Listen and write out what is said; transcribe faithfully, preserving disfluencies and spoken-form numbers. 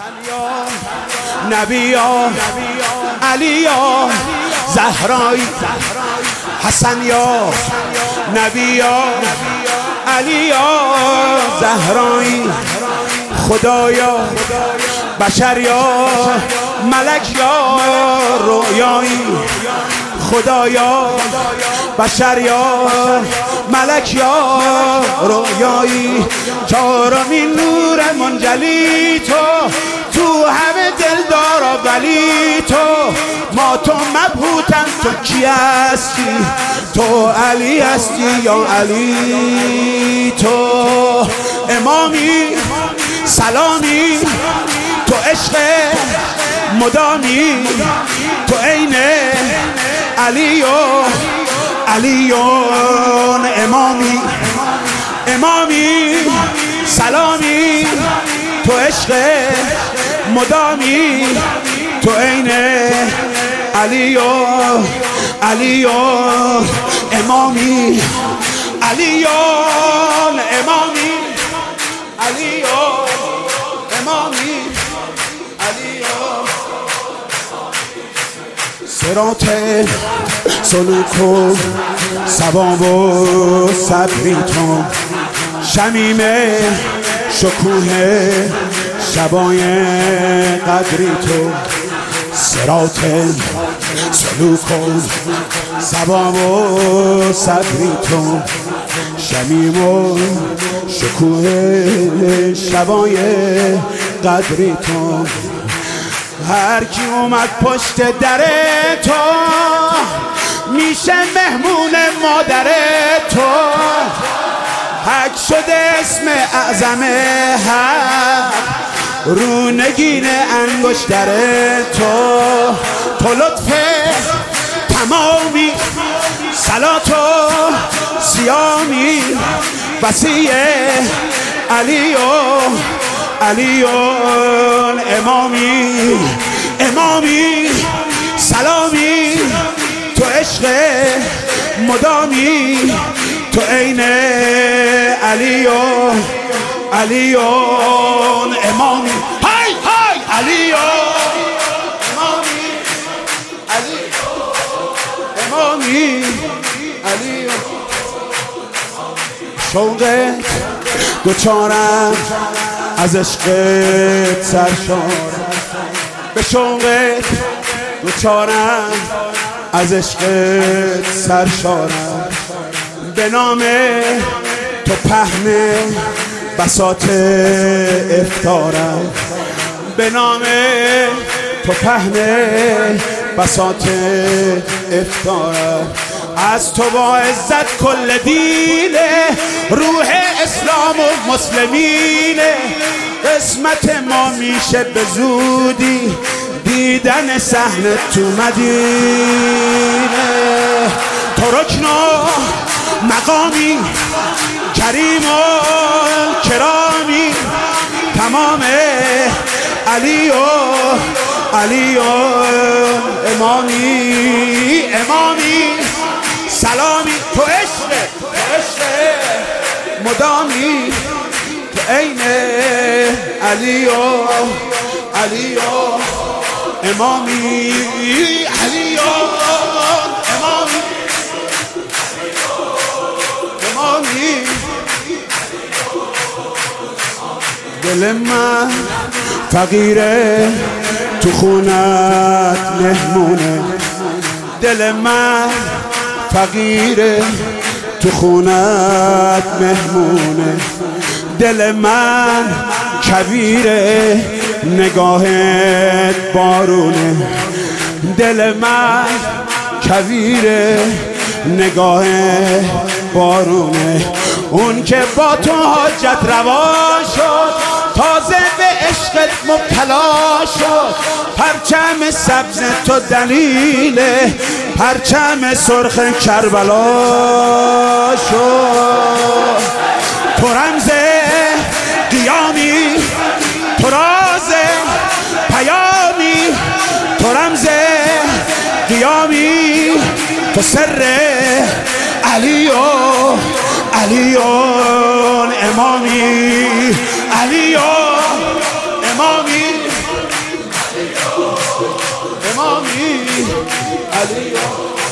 نبیا علیا زهرایی حسن یا نبیا علیا زهرایی خدایا بشر یا ملک یا رویایی خدایا بشر یا ملک یا رویایی چهارمین نور منجلی تو تو همه دلدارا ولی تو ما تو مبهوتم تو کی هستی تو علی هستی یا علی تو امامی سلامی تو عشق مدامی تو عین علی و علیون امامی امامی سلامی تو عشق مدامی تو عین علی و علیون امامی علیون امامی علیون امامی علیون صراط سلوک و ثواب و صبری تو شمیم شکوه شبای قدری تو صراط سلوک و ثواب و صبری تو شمیم و شکوه شبای قدری تو هر کی اومد پشت در تو میشه مهمون مادر تو حق شده اسم اعظم حق رو نگین انگشتر تو تو لطف تمامی صلات و سیامی وسیع علی و علیون امامی امامی سلامی تو عشق مدامی تو عین علی و علیون امامی های های علی و امامی علی امامی علی شوقت دوچارم از عشقت سرشار به شوقت دوچارم از عشقت سرشارم به نام تو پهن بساط افطارم به نام تو پهن بساط افطارم از تو با عزت کل دینه روح اسلام و مسلمینه قسمت ما میشه به زودی دیدن صحنه تو مدینه تو رکن و مقامی کریم و کرامی تمام علی و علی و امامی امامی سلامی تو عشق عشق مدامی تو عین علی و علی و امامی علی و امامی امامی دل من فقیره تو خونت مهمونه دل من فقیره تو خونت مهمونه دل من کبیره نگاهت بارونه دل من کبیره نگاه بارونه اون که با تو حاجت روا شد تازه به عشقت مبتلا شد پرچم سبز تو دلیل پرچم سرخ کربلا شد تو رمز قیامی تو راز پیامی تو رمز قیامی تو سر علیون علیون امامی علیون امامی علی